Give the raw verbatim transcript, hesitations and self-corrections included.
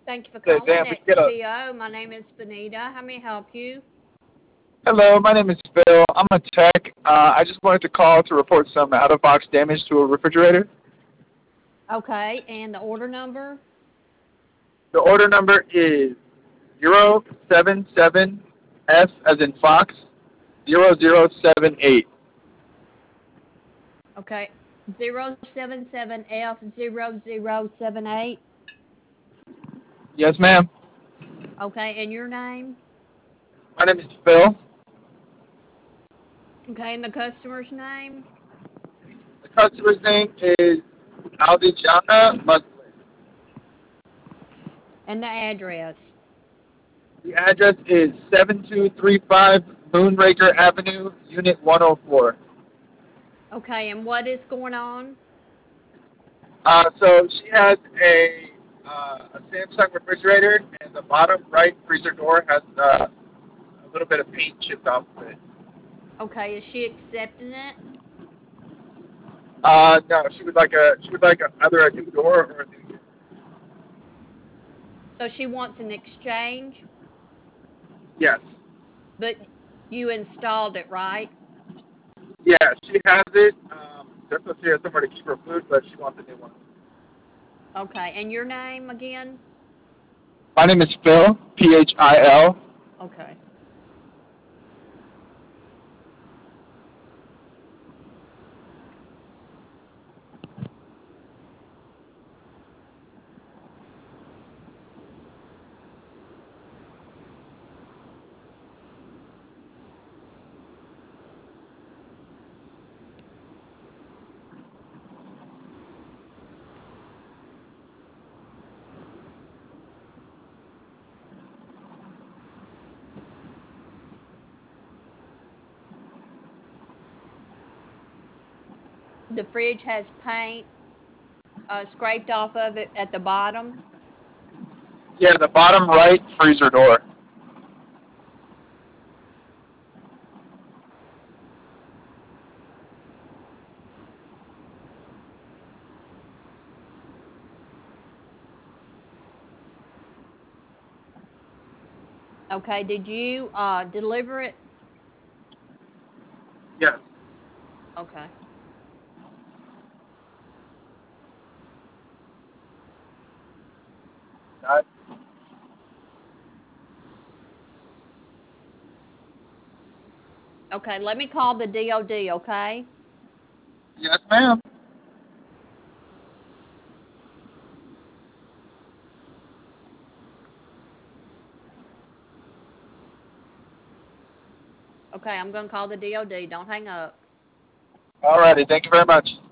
Thank you for The calling damn X get up. P O. My name is Benita. How may I help you? Hello, my name is Phil. I'm a tech. Uh, I just wanted to call to report some out of box damage to a refrigerator. Okay, and the order number? The order number is zero seven seven F as in Fox zero zero seven eight. Okay, zero seven seven F zero zero seven eight. Yes, ma'am. Okay, and your name? My name is Phil. Okay, and the customer's name? The customer's name is Aldijana Muslim. And the address. The address is seven two three five Moonraker Avenue, Unit one oh four. Okay, and what is going on? Uh, so she has a uh, a Samsung refrigerator, and the bottom right freezer door has uh, a little bit of paint chipped off of it. Okay, is she accepting it? Uh, no, she would like a she would like a, either a new door or a new unit. So she wants an exchange, Yes, but you installed it, right? yeah, she has it. Um, just so she has somewhere to keep her food, but she wants a new one. Okay, and your name again? My name is Phil, P H I L. Okay. The fridge has paint uh, scraped off of it at the bottom. Yeah, the bottom right freezer door. Okay, did you uh, deliver it? Yes. Okay. Uh, Okay, let me call the D O D, okay? yes, ma'am. Okay, I'm going to call the D O D. Don't hang up. Alrighty, thank you very much.